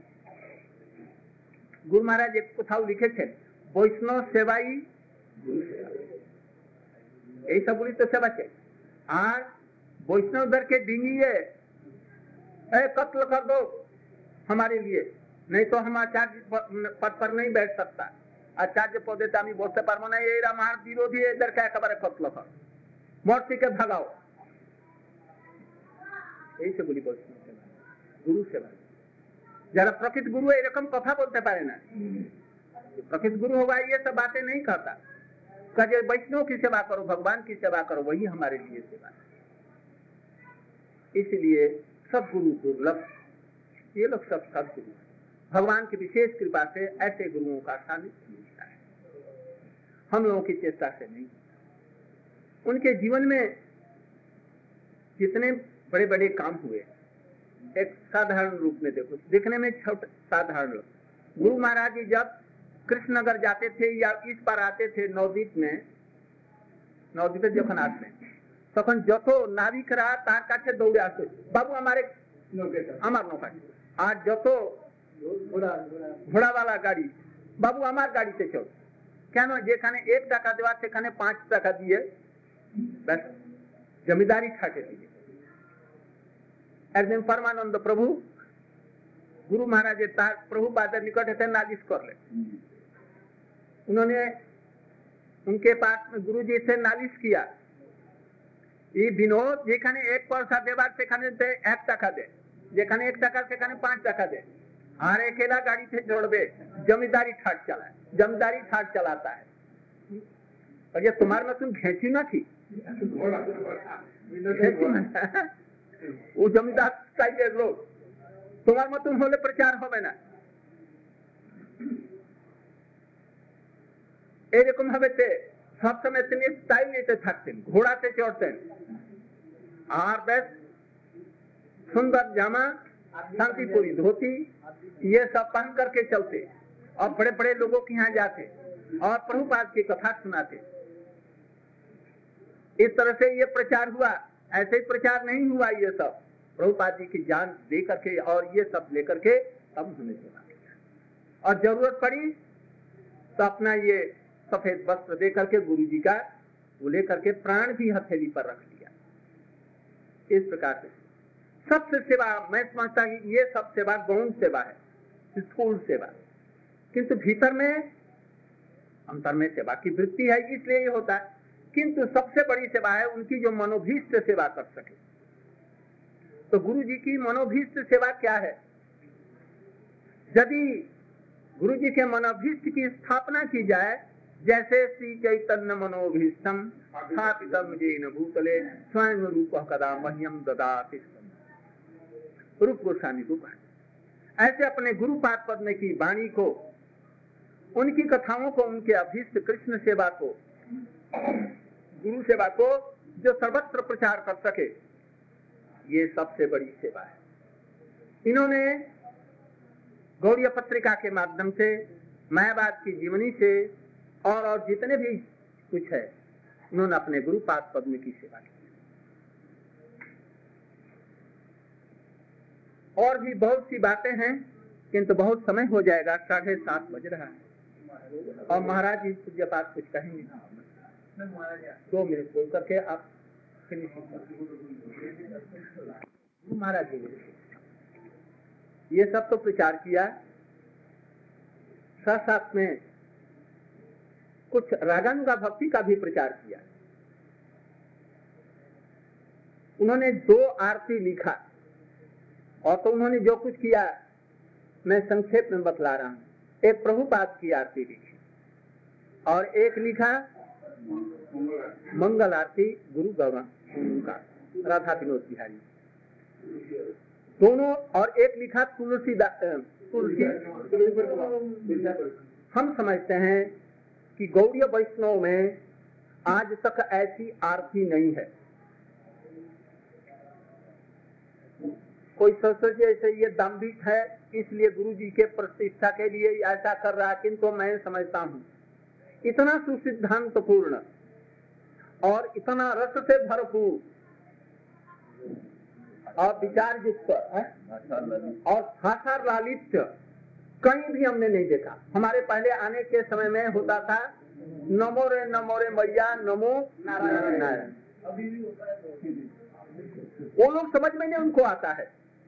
গুরু মহারাজ এক কোথাও লিখেছেন, বৈষ্ণব সেবাই গুরু সেবা। এই সবগুলি তো সেবা চাই। আর বৈষ্ণবদেরকে ডিঙিয়ে कत्ल कर दो हमारे लिए, नहीं तो हम आचार्य पद पर नहीं बैठ सकता, आचार्य पदे तो আমি বসতে পারবো না, এরা আমার বিরোধী, এদেরকে একেবারে কতল কর, মঠ থেকে ভাগাও। এই সেগুলি বৈষ্ণব সেবা, গুরু সেবা। যারা প্রকৃত গুরু এরকম কথা বলতে পারে না, प्रकृत गुरु होगा ये सब बातें नहीं करता, कहे वैष्णव की सेवा करो, भगवान की सेवा करो, वही हमारे लिए सेवा। इसलिए सब गुरु दुर्लभ, ये लोग सब सदगुरु, भगवान की विशेष कृपा से ऐसे गुरुओं का सानिध्य मिलता है, हम लोगों की चेष्टा से नहीं। उनके जीवन में जितने बड़े बड़े काम हुए, एक साधारण रूप में देखो, दिखने में छोटे साधारण लोग। गुरु महाराज जी जब कृष्णनगर जाते थे या इस पर आते थे नवद्वीप में, नवद्वीपे যখন আসলেন তখন যত নাবিকরা তার কাছে দৌড়ে আসে, বাবু আমারে আমার নৌকা। আর যত ঘোড়াওয়ালা গাড়ি, বাবু আমার গাড়িতে চল। কেন? যেখানে এক টাকা দেওয়া সেখানে পাঁচ টাকা দিয়ে ব্যাস জমিদারি থাকে দিয়ে। एक दिन परमानंद प्रभु गुरु महाराज प्रभु बादर निकट है नालिश कर ले। उन्होंने उनके पास में गुरु जी से नालिश किया, ये विनोद जेखाने एक पैसा देवार सेखाने एक टाका दे, जेखाने एक टाका सेखाने पांच टाका दे, और अकेला गाड़ी से जोड़बे, जमींदारी ठाट चला है, जमींदारी ठाट चलाता है। और ये तुम्हारे में तुम घेची ना थी, वो जमींदार चाहिए लोग, तुम्हारे में तुम होले प्रचार हो ना। एरकम भावे सब समय তিনি স্টাইল নিতে থাকতেন, ঘোড়াতে চড়তেন, আর বেশ सुंदर जामा, शांतिपुरी धोती, ये सब पहन करके चलते और बड़े बड़े लोगों के यहाँ जाते और प्रभुपाद की कथा सुनाते। इस तरह से ये प्रचार हुआ। ऐसे ही प्रचार नहीं हुआ, ये सब प्रभुपाद जी की जान दे करके और ये सब लेकर के तब हमें सुना। और जरूरत पड़ी तो अपना ये सफेद वस्त्र दे करके गुरु जी का वो लेकर के प्राण भी हथेली पर रख लिया। इस प्रकार से सबसे सेवा, मैं समझता हूँ ये सब सेवा गौण सेवा है, स्कूल सेवा, किंतु भीतर में अंतर में सेवा की वृत्ति है, इसलिए ये होता है। किंतु सबसे बड़ी सेवा है उनकी जो मनोभीष्ट सेवा कर सके। तो गुरु जी की मनोभीष्ट सेवा क्या है? यदि गुरु जी के मनोभीष्ट की स्थापना की जाए, जैसे श्री चैतन्य मनोभीष्टम स्थापितम येन भूतले स्वयं रूप कदा मह्यम ददाति, रूप गोस्वामी को कहा। ऐसे अपने गुरुपाद पद्म की वाणी को, उनकी कथाओं को, उनके अभीष्ट कृष्ण सेवा को, गुरु सेवा को जो सर्वत्र प्रचार कर सके, ये सबसे बड़ी सेवा है। इन्होंने गौड़ीय पत्रिका के माध्यम से, मायावाद की जीवनी से और और जितने भी कुछ है, उन्होंने अपने गुरुपाद पद्म की सेवा की। और भी बहुत सी बातें हैं, किंतु बहुत समय हो जाएगा, साढ़े सात बज रहा है और महाराज जी पूज्य पाठ कुछ कहेंगे। दो मिनट बोल करके आप फिनिशिंग करें। महाराज जी ने ये सब तो प्रचार किया, साथ साथ में कुछ रागानुगा भक्ति का भी प्रचार किया। उन्होंने दो आरती लिखा, और तो उन्होंने जो कुछ किया मैं संक्षेप में बतला रहा हूं। एक प्रभुपाद की आरती लिखी और एक लिखा मंगल आरती गुरु गौरंग का, राधा विनोद बिहारी दोनों, और एक लिखा तुलसी तुलसी। हम समझते हैं कि गौड़ीय वैष्णव में आज तक ऐसी आरती नहीं है। कोई सोचे जैसे ये दाम्भिक है, इसलिए गुरु जी के प्रतिष्ठा के लिए ऐसा कर रहा है, किंतु मैं समझता हूँ इतना सुसिद्धांत पूर्ण और इतना रस से भरपूर और विचार युक्त और भाषा लालित्य कहीं भी हमने नहीं देखा। हमारे पहले आने के समय में होता था नमो रे नमो रे मैया, नमो नारायण नारायण। वो लोग समझ में नहीं उनको आता है,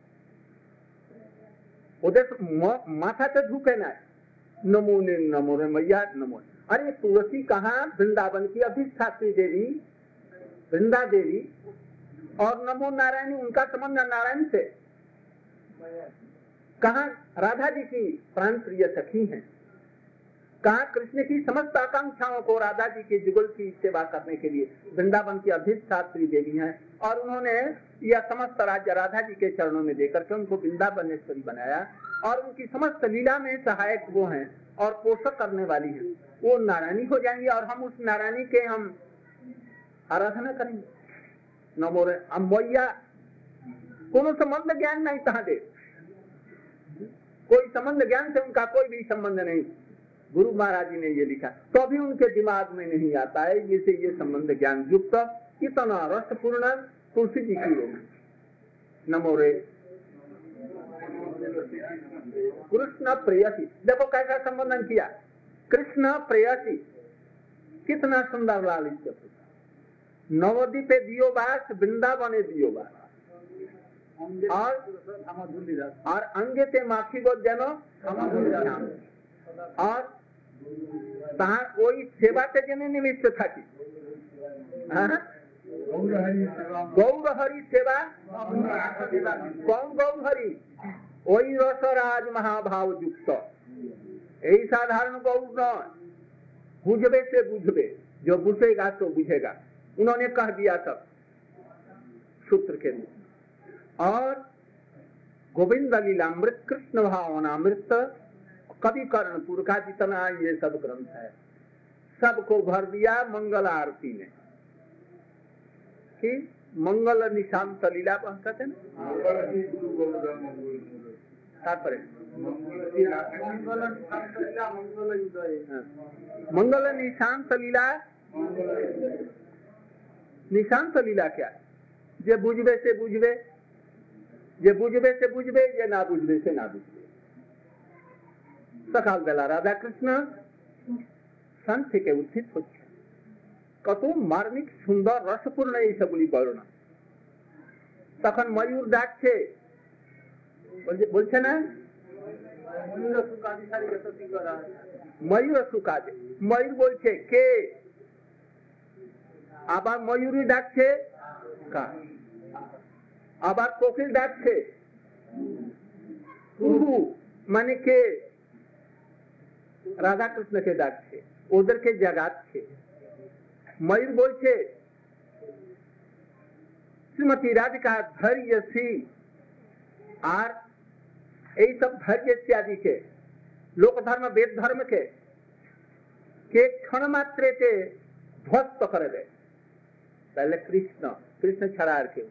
उधर माथा से झुके ना, नमो ने नमो रे मैया नमो। अरे तुलसी कहाँ? वृंदावन की अधिष्ठात्री देवी वृंदा देवी, और नमो नारायण उनका संबंध नारायण से। कहाँ राधा जी की प्राण प्रिय सखी हैं, कहाँ कृष्ण की समस्त आकांक्षाओं को राधा जी के जुगल की सेवा करने के लिए वृंदावन की अधिष्ठात्री देवी हैं, और उन्होंने यह समस्त राज्य राधा जी के चरणों में देकर के उनको वृंदावनेश्वरी बनाया, और उनकी समस्त लीला में सहायक वो हैं और पोषक करने वाली हैं। वो नारायणी हो जाएंगे और हम उस नारायणी के हम आराधना करेंगे। नमो रे मैया, कोनो संबंध ज्ञान नहीं कहा दे, कोई संबंध ज्ञान से उनका कोई भी संबंध नहीं। गुरु महाराज जी ने ये लिखा, तो अभी उनके दिमाग में नहीं आता है जैसे ये संबंध ज्ञान युक्त इतना रसपूर्ण तुलसी जी की होगी। नमो रे कृष्ण प्रेयसी, देखो कैसा संबंधन किया, कृष्ण प्रेयसी, कितना सुंदर लालित्य। नवद्वीपे दियो बास, वृंदावने दियो बास। और और अंगे ते माखी गो जेनो और তাহার ওই সেবাতে যেন নিমিত্ত থাকি। গৌরহরি সেবা কম গৌরহরি ওই রসরাজ মহাভাव যুक्त। এই সাধাरण गौर नয়, बुझबे से बुझबे, जो बुझेगा तो बुझेगा। उन्होंने कह दिया सब सूत्र के लिए। और गोविंद लीलामृत, कृष्ण भावनामृत, कवि कर्णपुर का जितना ये सब ग्रंथ है सबको भर दिया मंगल आरती ने कि मंगल निशांत लीला कहते हैं तात्पर्य मंगल निशांत लीला। निशांत लीला क्या है? जे बुझबे से बुझबे, जे बुझबे से बुझबे, जे ना बुझबे से ना बुझबे। सकाल बेला राधा कृष्ण सान থেকে উত্থিত হচ্ছে, কত মার্মিক সুন্দর রসপূর্ণ এই সবগুলি বর্ণনা। তখন ময়ূর ডাকছে, বলছে না ময়ূর সুকাজ, ময়ূর বলছে কে, আবার ময়ূরী ডাকছে কা, আবার কোকিল ডাকছে কুহু, মানে কে রাধা কৃষ্ণকে ডাকছে, ওদেরকে জাগাচ্ছে। ময়ূর বলছে শ্রীমতী রাধিকা ধৈর্যশীল, আর এই সব ধৈর্য इत्यादि के लोक धर्म वेद धर्म के के क्षण मात्रे ते ध्वस्त करे दे। पहले कृष्ण कृष्ण छड़ा আর কেউ,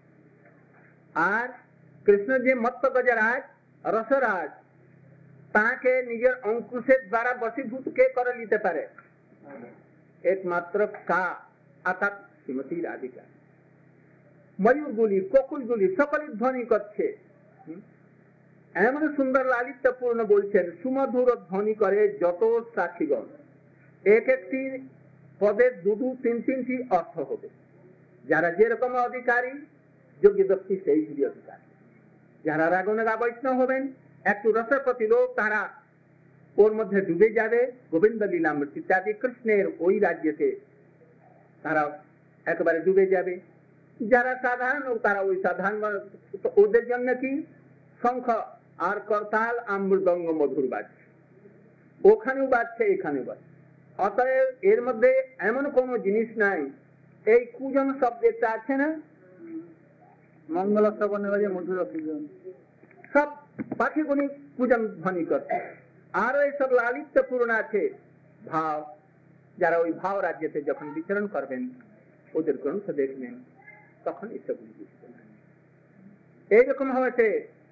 আর কৃষ্ণ যে মত্ত গজরাজ রসরাজ তাকে নিজের অঙ্কুশের দ্বারা বশীভূত কে করে নিতে পারে? একমাত্র কা, অর্থাৎ শ্রীমতী রাধিকা। ময়ূরগুলি কোকিলগুলি সকলে ধ্বনি করছে, এমন সুন্দর লালিত্যপূর্ণ বলছেন, সুমধুর ধ্বনি করে যত সাক্ষীগণ। এক একটি পদের দুটো তিন তিনটি অর্থ হবে। যারা যেরকম অধিকারী যোগ্য ব্যক্তি সেই দুটি অধিকারী। যারা রাগনেগা বৈষ্ণব হবেন, একটু রসের প্রতি লোক, তারা ওর মধ্যে ডুবে যাবে। গোবিন্দ লীলামৃত ইত্যাদি কৃষ্ণের ওই রাজ্যতে তারা একেবারে ডুবে যাবে। যারা সাধারণ লোক তারা ওই সাধারণ, ওদের জন্য কি শঙ্খ আর করতাল আর মৃদঙ্গ মধুর বাজছে, ওখানেও বাজছে এখানেও বাজছে। অতএব এর মধ্যে এমন কোনো জিনিস নাই। এই কুজন শব্দটা আছে না, মঙ্গল শ্রবণে বাজে মধুর কুজন, সব পাখিগুলি কুজন ধ্বনি করছে। আর এইসব লালিত্যপূর্ণ আছে ভাব। যারা ওই ভাব রাজ্যতে যখন বিচরণ করবেন, ওদের গ্রন্থ দেখবেন, তখন এসবগুলি বুঝতে পারবেন। এইরকম হয়েছে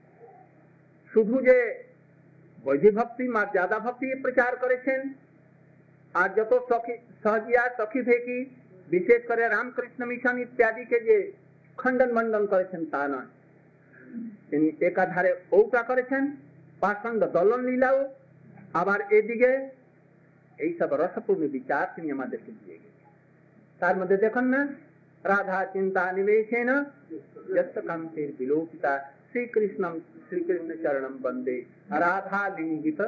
শুধু যে বৈদিক ভক্তি মর্যাদা ভক্তি প্রচার করেছেন, আর যত সখী সহজিয়া সখী ভেকি বিশেষ করে রামকৃষ্ণ মিশন ইত্যাদিকে যে খণ্ডন মন্ডন করেছেন তা নয়। তিনি একাধারে ওটা করেছেন, পাষণ্ড দলন লীলাও, আবার এদিকে এইসব রসপূর্ণ বিচার তিনি আমাদেরকে দিয়ে গেছেন। তার মধ্যে দেখুন না, রাধা চিন্তা নিবেশেন যস্তকান্তের বিলোকিতা শ্রীকৃষ্ণম শ্রীকৃষ্ণ চরণম বন্দে রাধা লিঙ্গিত।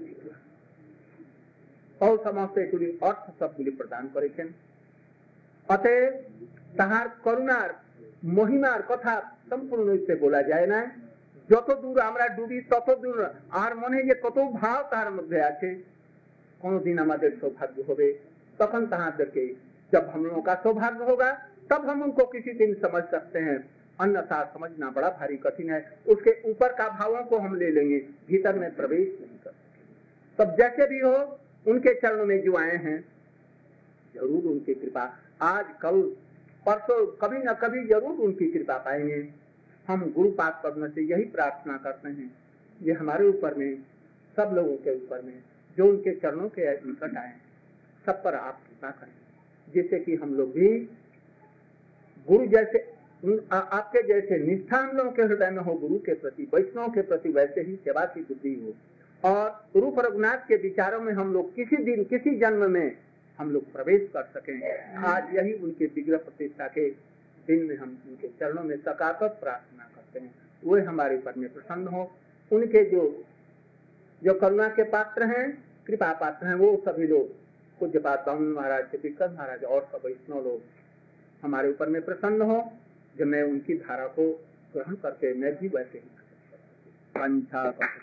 ও সমস্ত এগুলি অর্থ সবগুলি প্রদান করেছেন। অতএব তাহার করুণার মহিমার কথা সম্পূর্ণ রূপে বলা যায় না। যত দূর আমরা ডুবি তত দূর, আর মনে যে কত ভাব তার মধ্যে আছে। কোনদিন আমাদের सौभाग्य হবে, তখন তাহাদেরকে जब हम लोगों का सौभाग्य होगा तब हम उनको किसी दिन समझ सकते हैं, अन्यथा समझना बड़ा भारी कठिन है। उसके ऊपर का भावों को हम ले लेंगे, भीतर में प्रवेश नहीं कर सकते। तब जैसे भी हो उनके चरणों में जो आए हैं, जरूर उनकी कृपा आज कल परसों कभी न कभी जरूर उनकी कृपा पाएंगे। हम गुरु पाक पद्म से यही प्रार्थना करते हैं, ये हमारे ऊपर में, सब लोगों के ऊपर में जो उनके चरणों के निकट आए, सब पर आप कृपा करें, जिससे कि हम लोग भी गुरु जैसे आ, आपके जैसे निष्ठा हम लोगों के हृदय में हो, गुरु के प्रति वैष्णव के प्रति वैसे ही सेवा की बुद्धि हो, और रूप रघुनाथ के विचारों में हम लोग किसी दिन किसी जन्म में हम लोग प्रवेश कर सकें। आज यही उनके विग्रह प्रतिष्ठा के दिन में हम उनके चरणों में सकारात्मक प्रार्थना करते हैं। सकते हैं, वे हमारे ऊपर में प्रसन्न हो। उनके जो जो करुणा के पात्र हैं, कृपा पात्र हैं, वो सभी लोग पूज्यपाद बामन महाराज, टिपिकर महाराज और सब वैष्णव लोग हमारे ऊपर में प्रसन्न हो, जब मैं उनकी धारा को ग्रहण करके मैं भी वैसे ही पंचा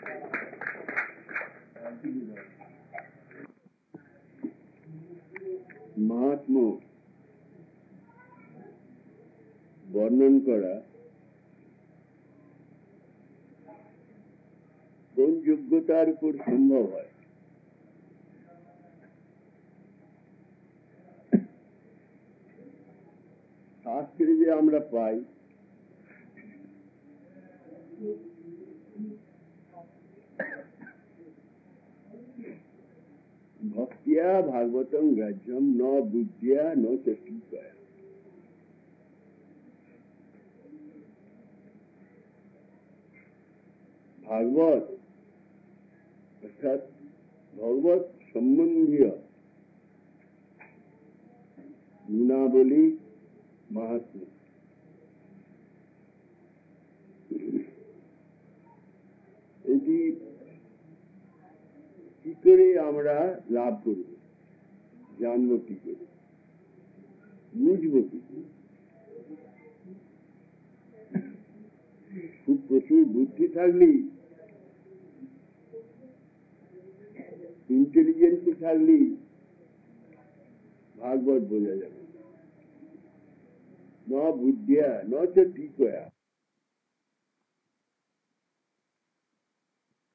महात्मा वर्णन करा কোন যোগ্যতার উপর সম্ভব হয়। শাস্ত্রে যে আমরা পাই ভক্তিয়া ভাগবতং গ্রাহ্যম ন বুদ্ধিয়া ন চক্ষুষয়া। ভাগবত অর্থাৎ ভগবত সম্বন্ধীয় গুণাবলী মাহাত্ম্য, এটি কি করে আমরা লাভ করব, জানবো কি করে, বুঝবো কি করে? খুব প্রচুর বুদ্ধি থাকলেই, ইন্টেলিজেন্সি থাকলেই ভাগবত বোঝা যাবে। ন বুদ্ধিয়া ন চ টিকয়া।